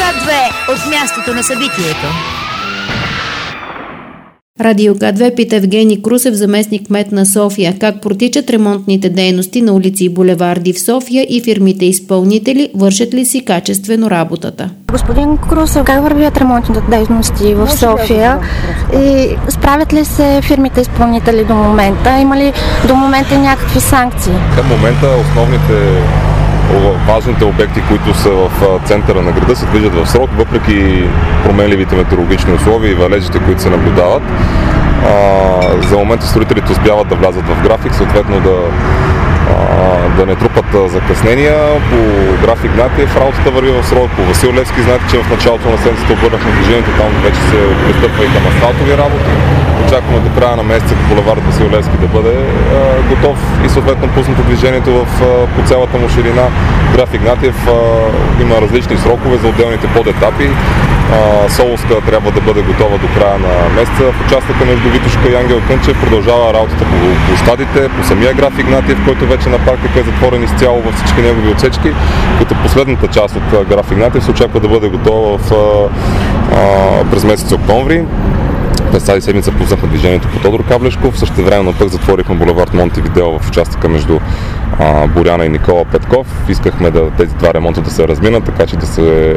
К2 от мястото на събитието. Радио К2 пита Евгений Крусев, заместник-кмет на София, как протичат ремонтните дейности на улици и булеварди в София и фирмите изпълнители, вършат ли си качествено работата? Господин Крусев, как вървят ремонтните дейности в София и справят ли се фирмите изпълнители до момента? Има ли до момента някакви санкции? Към момента важните обекти, които са в центъра на града, се движат в срок, въпреки променливите метеорологични условия и валежите, които се наблюдават. За момента строителите успяват да влязат в график, съответно да не трупат закъснения. По график Игнатиев работата върви в срок. По Васил Левски знаете, че в началото на седмицата обърнахме движението, там вече се пристъпва и към асфалтови работи. Очакваме до края на месеца булевард Васил Левски да бъде готов и съответно пуснато движението по цялата му ширина. График Игнатиев има различни срокове за отделните подетапи. Соловска трябва да бъде готова до края на месеца. В участъка между Витошка и Ангел Кънчев продължава работата по площадите, по самия график Игнатиев, който вече на практика е затворен изцяло във всички негови отсечки, като последната част от график Игнатиев се очаква да бъде готова през месец октомври. През тази седмица пуснахме движението по Тодор Каблешков, същевременно пък затворихме булевард Монтевидео в участъка между Боряна и Никола Петков. Искахме тези два ремонта да се разминат, така че да се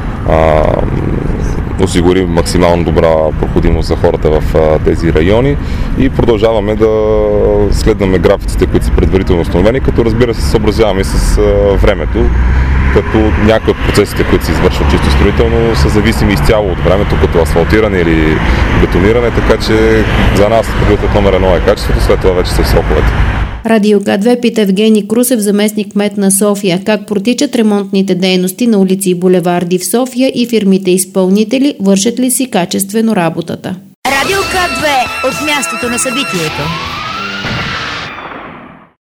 осигури максимално добра проходимост за хората в тези райони и продължаваме да следваме графиците, които са предварително установени, като разбира се съобразяваме с времето, като някои от процесите, които се извършват чисто строително, са зависими изцяло от времето, като асфалтиране или бетониране, така че за нас приоритет номер 1 е качеството, след това вече са в сроковете. Радио К2 пита Евгений Крусев, заместник-кмет на София, как протичат ремонтните дейности на улици и булеварди в София и фирмите изпълнители, вършат ли си качествено работата. Радио К2 от мястото на събитието.